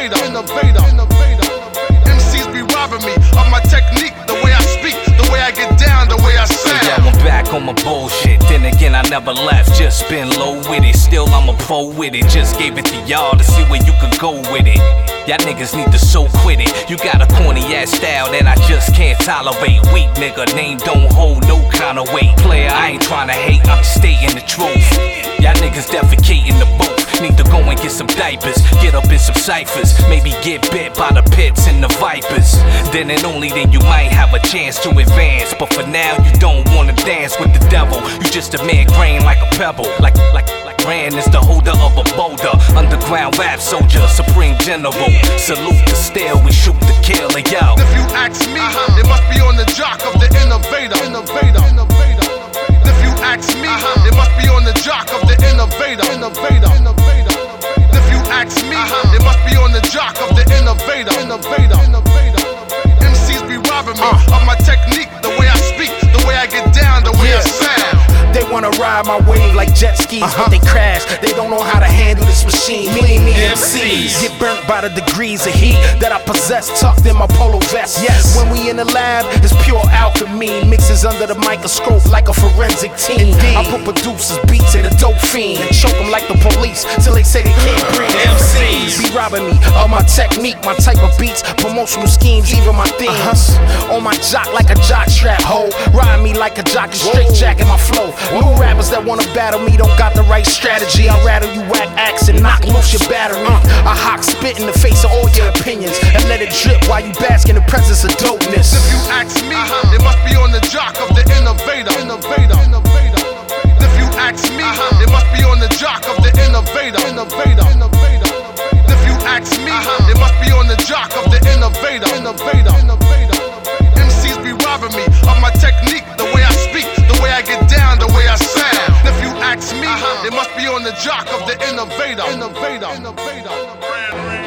innovator. MCs be robbing me of my technique, the way I speak, the way I get down, the way I sound. Yeah, I'm back on my bullshit. Then again, I never left. Just been low with it. Still, I'm a pro with it. Just gave it to y'all to see where you could go with it. Y'all niggas need to so quit it. You got a corny ass style that I just can't tolerate. Weak nigga, name don't hold no kind of weight. Player, I ain't trying to hate, I'm just stating the truth. Y'all niggas defecating the booth. Need to go and get some diapers, get up in some ciphers. Maybe get bit by the pits and the vipers. Then and only then you might have a chance to advance. But for now, you don't wanna dance with the devil. You just a man grain like a pebble. Like Ran is the holder of a boulder. Underground rap soldier, supreme general. Salute the steel, we shoot the kill, yo. If you ask me, it must be on the jock of the innovator. If you ask me, it must be on the jock of the innovator. If you ask me, it must be on the jock of the innovator. MCs be robbing me of my technique, the way I speak, the way I get down, the way I sound. They wanna ride my wave like jet skis, but they crash. They don't know how to handle this machine. Me MCs get burnt by the degrees of heat that I possess, tucked in my polo vest. Yes, when we in the lab, it's pure alchemy. Mixes under the microscope like a forensic team. I put producers, beats in a dope fiend and choke them like the police till they say they can't breathe. MCs be robbing me of my technique, my type of beats, promotional schemes, even my themes. On my jock like a jock strap, ho. Ride me like a jockey, straight jacking my flow. New rappers that wanna battle me don't got the right strategy. I rattle you whack acts and knock loose your battery. I hawk spit in the face of all your opinions and let it drip while you bask in the presence of dopeness. If you ask me, it must be on the jock of the innovator. If you ask me, it must be on the jock of the innovator. If you ask me, it must be on the jock of the innovator. MCs be robbing me of my technique, the way I speak, the way I get down, the way I sound. If you ask me, it must be on the jock of the innovator.